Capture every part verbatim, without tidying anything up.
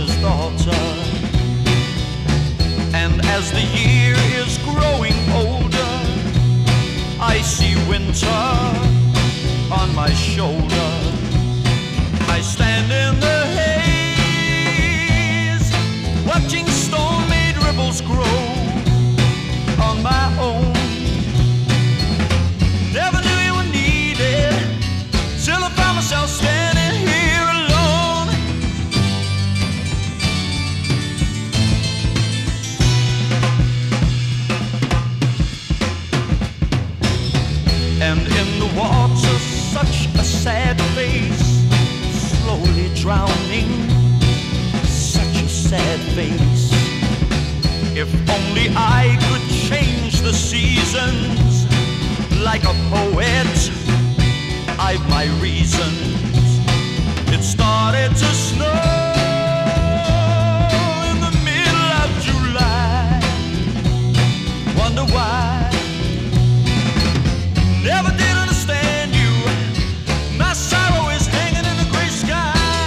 summer's daughter. And as the year is growing older, I see winter on my shoulder. I stand in the haze, watching stone-made ripples grow on my own. Never knew you were needed, till I found myself standing here alone. And in the water, such a sad face, slowly drowning, such a sad face. If only I could change the seasons like a poet, I've my reasons. It started to snow in the middle of July. Wonder why? Never did understand you. My sorrow is hanging in the gray sky.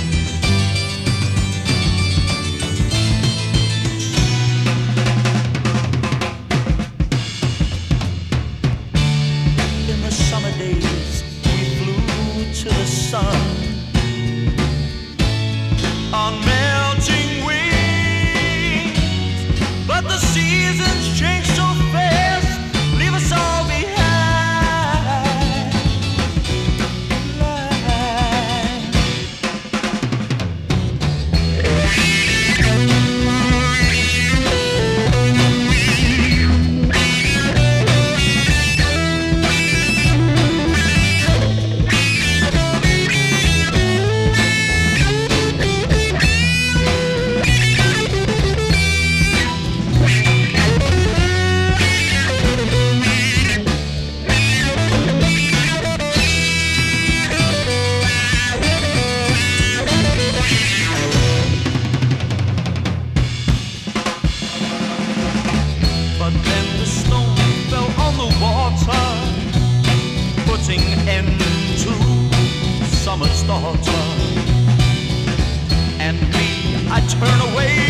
In the summer days, we flew to the sun on melting wings, but the seasons change so fast, leave us all behind. But then the stone fell on the water, putting end to summer's daughter. And me, I turn away